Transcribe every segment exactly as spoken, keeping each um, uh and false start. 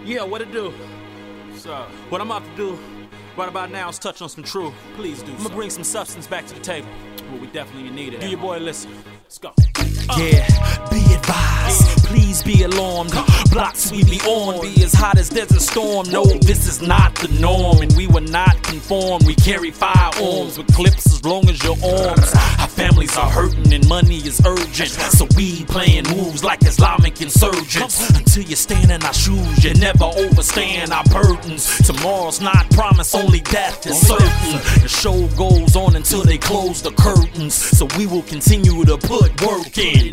Yeah, what it do? So, what I'm about to do right about now is touch on some truth. Please do. I'm gonna bring some substance back to the table. Well, we definitely need it. Do your boy listen. Let's go. Uh. Yeah, be advised, yeah. Please be alarmed. Blocks we be on be as hot as desert storm. No, this is not the norm, and we will not conform. We carry firearms with clips as long as your arms. Our families are hurting and money is urgent, so we playing moves like Islamic insurgents. Until you stand in our shoes, you never overstand our burdens. Tomorrow's not promised, only death is certain. The show goes on until they close the curtains, so we will continue to put work in.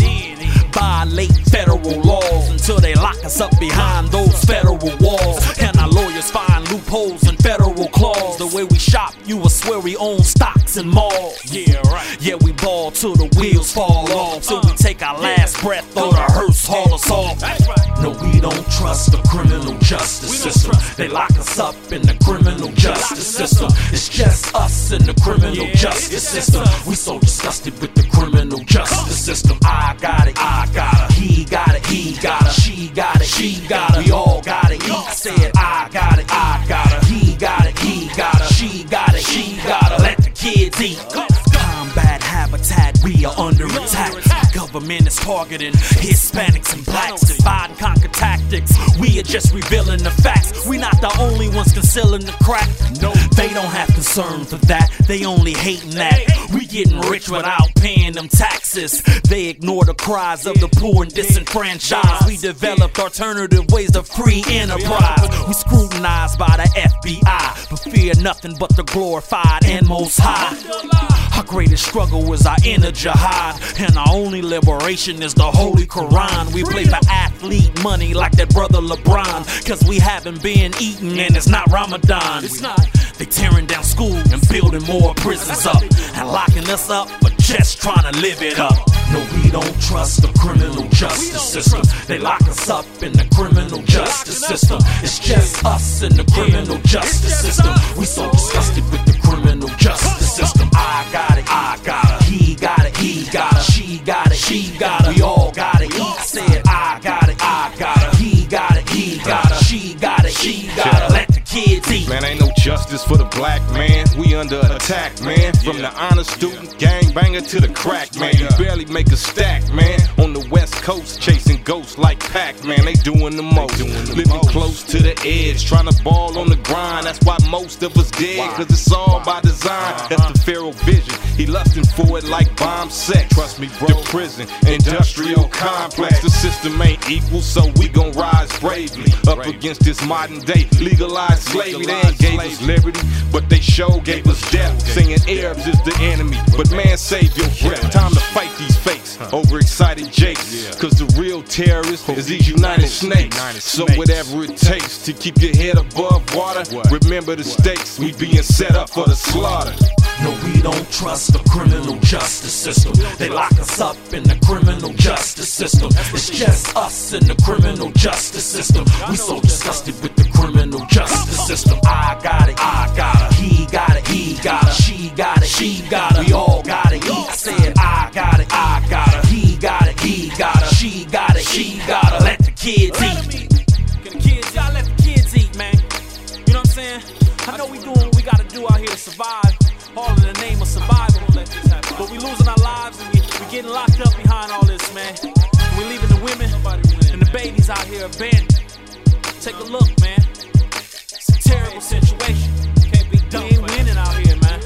Violate federal laws until they lock us up behind those federal walls. And our lawyers find loopholes in federal clause. The way we shop, you will swear we own stocks and malls. Yeah, right. Yeah, we ball till the wheels fall off, till we take our last breath or the hearse haul us off. No, we don't trust the criminal justice system. They lock us up in the criminal justice system. It's just us in the criminal justice system. We so disgusted with the criminal justice system. I got it, I got it, he got it, he got it, she got it, she got it, we all got it. He said I got it, I got it, he got it, he got it, she got it, she got it. Let the kids eat. Combat habitat, we are under attack. Government is targeting Hispanics and blacks. Divide and conquer tactics, we are just revealing the facts. We not the only ones concealing the crack. No, they don't have concern for that, they only hating that we getting rich without paying them taxes. They ignore the cries of the poor and disenfranchised. We developed alternative ways of free enterprise. We scrutinized by the F B I, but fear nothing but the glorified and most high. Our greatest struggle is our inner jihad, and our only liberation is the Holy Quran. We play for athlete money like that brother LeBron, cause we haven't been eating and it's not Ramadan. It's not. They tearing down schools and building more prisons up, and locking us up for just trying to live it up. No, we don't trust the criminal justice system. They lock us up in the criminal justice system. It's just us in the criminal justice system. We so disgusted with the criminal justice system. I got it, I got it, he got it, he got it, she got it, she got it, we all got it. He said I got it, I got it, he got it, he got it, she got it, she got it. Let the kids eat. Man, ain't no justice for the black man. We under attack, man. From the honest student gangbanger to the crack man. You barely make a stack, man. On the west coast, chasing ghosts like Pac-Man. They doing the most, living close to the edge, trying to ball on the grind. That's why most of us dead, cause it's all by design. That's the Pharaoh vision, he lusting for it like bomb sex. Trust me, bro. The prison, industrial complex. The system ain't equal, so we gon' rise bravely up against this modern day legalized slavery. They ain't gave us liberty, but they sure gave us death. Saying Arabs is the enemy, but man, save your breath. Time to fight these fakes, overexcited jakes, cause the real terrorist is these united snakes. So whatever it takes to keep your head above water, remember the stakes, we being set up for the slaughter. No, we don't trust the criminal justice system. They lock us up in the criminal justice system. It's just us in the criminal justice system. We so disgusted with the criminal justice system. I got it, I got it, he got it, he got it, she got it, she got it, we all got it. He said I got it, I got it, he got it, he got it, she got it, she got it. Let the kids eat. Can the kids, y'all let the kids eat, man. You know what I'm saying? I know we doing what we gotta do out here to survive, all in the name of survival. But we losing our lives and we, we getting locked up behind all this, man. We leaving the women and the babies out here abandoned. Take a look, man. It's a terrible situation. Can't be done. We ain't winning out here, man.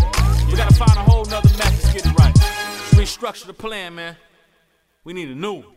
We gotta find a whole nother method to get it right. Restructure the plan, man. We need a new one.